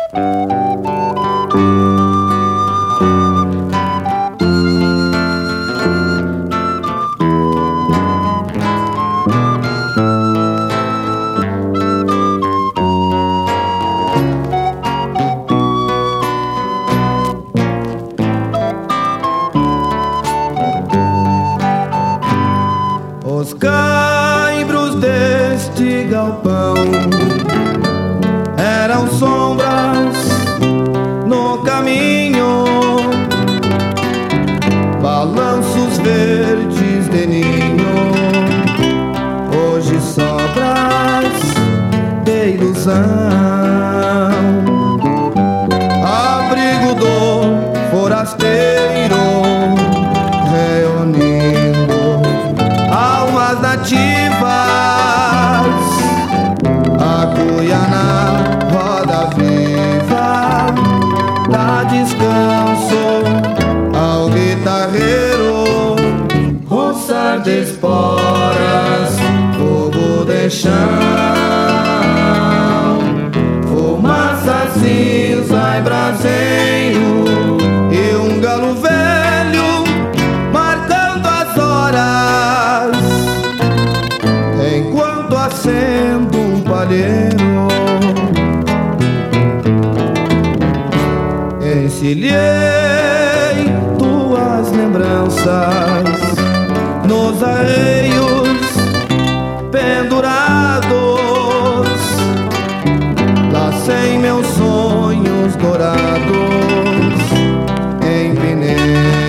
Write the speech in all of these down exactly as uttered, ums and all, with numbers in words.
Os caibros deste galpão eram sombras no caminho, balanços verdes de ninho, hoje sobras de ilusão, abrigo do forasteiro, nativas, a Guiana roda viva, dá descanso ao guitarreiro, roçar de esporas, fogo de chão, fumaça cinza e braseiro, e um galo velho marcando as horas, enquanto acendo um palheiro. Encilhei tuas lembranças nos arreios pendurados, lacei meus sonhos dourados, empinei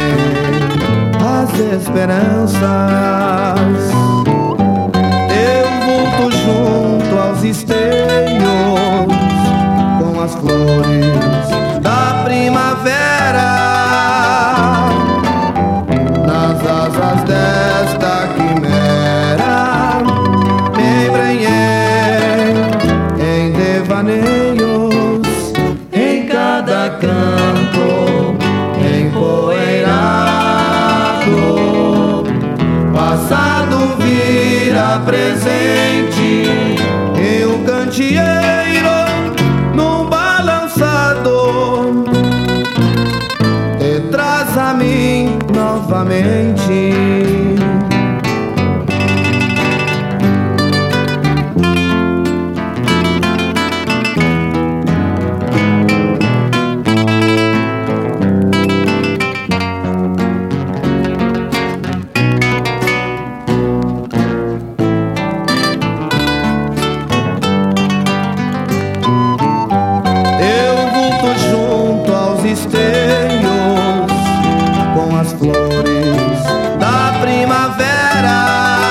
as esperanças, junto aos esteios, com as flores da primavera, nas asas desta quimera, me embrenhei em devaneios, em cada canto empoeirado, passado vira presente, e o candeeiro num balançado e traz a mim novamente. Esteios, com as flores da primavera,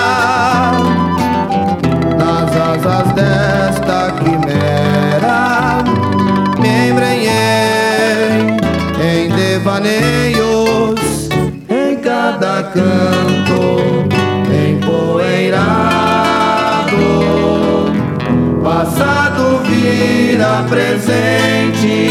nas asas desta quimera, me embrenhei em devaneios, em cada canto empoeirado, passado vira presente,